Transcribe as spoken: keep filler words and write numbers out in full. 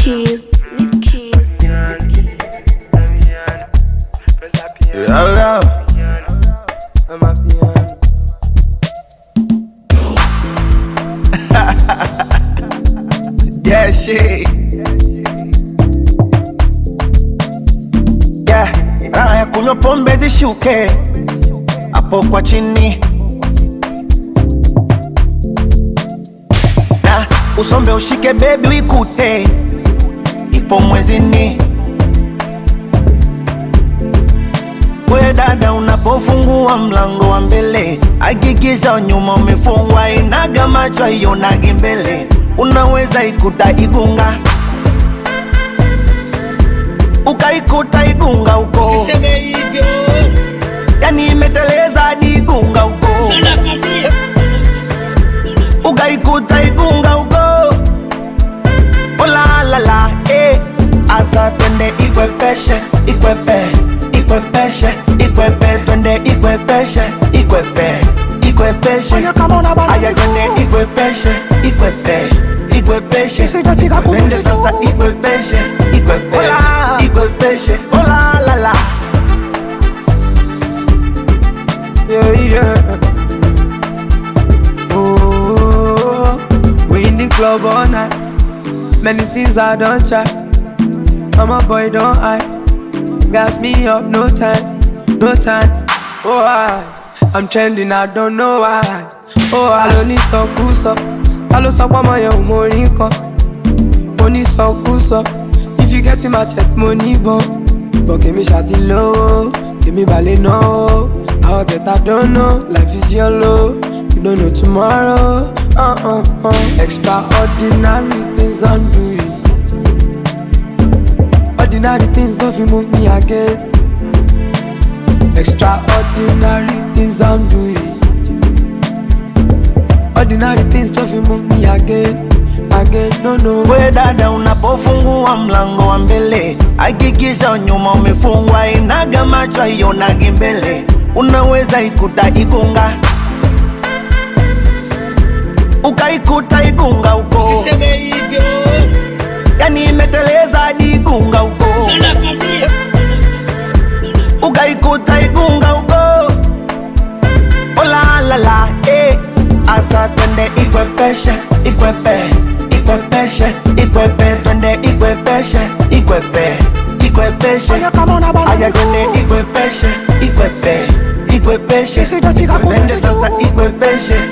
keys, leave keys. Yo, yo. I'm a piano. Yeah, shit. Yeah, raha ya kunywa pombe zishuke hapo kwa chini, na usombe ushike baby uikute ipo mwezini. We dada, unapofungua mlango wa mbele hakikisha nyuma umefungwa, inaga macho ionagi mbele, unaweza ikuta igunga ukaikuta igunga uko, usiseme hivyo, yani imeteleza hadi igunga uko, ukaikuta igunga uko. Ola la la, eh, asa twende ikwepeshe, ikwepe, ikwepeshe, ikwepe, twende ikwepeshe, ikwepe, ikwepeshe. Aya twende ikwepeshe, ikwepe, ikwepeshe, twende sasa ikwepeshe, ikwepe, ikwepeshe. Ola la la, yeah, yeah. Oh, we in the club all night. Many things I don't try. I'm a boy, don't hide. Gas me up, no time, no time. Oh, I, I'm trending, I don't know why. Oh, I don't need so cool, so I don't stop my young money, come. Money so cool, so if you get in my check, money, bon. But give me shawty low, give me ballet, no. I'll get, I don't know, life is yellow. You don't know tomorrow, uh-uh-uh. Extraordinary things I'm doing. Ordinary things don't move me again. Extraordinary things I'm doing. Ordinary things don't move me again. Again, no, no. we dada, unapofungua mlango wa mbele hakikisha nyuma umefungwa, inaga macho ionagi mbele, unaweza ikuta igunga ukaikuta igunga uko, usiseme hivyo, yani imeteleza hadi igunga uko, ukaikuta igunga uko. Ola la la, eh, asa twende ikwepeshe, ikwepe, ikwepeshe, ikwepe, twende ikwepeshe, ikwepe, ikwepeshe. Aya twende ikwepeshe, ikwepe, ikwepeshe, twende sasa ikwepeshe,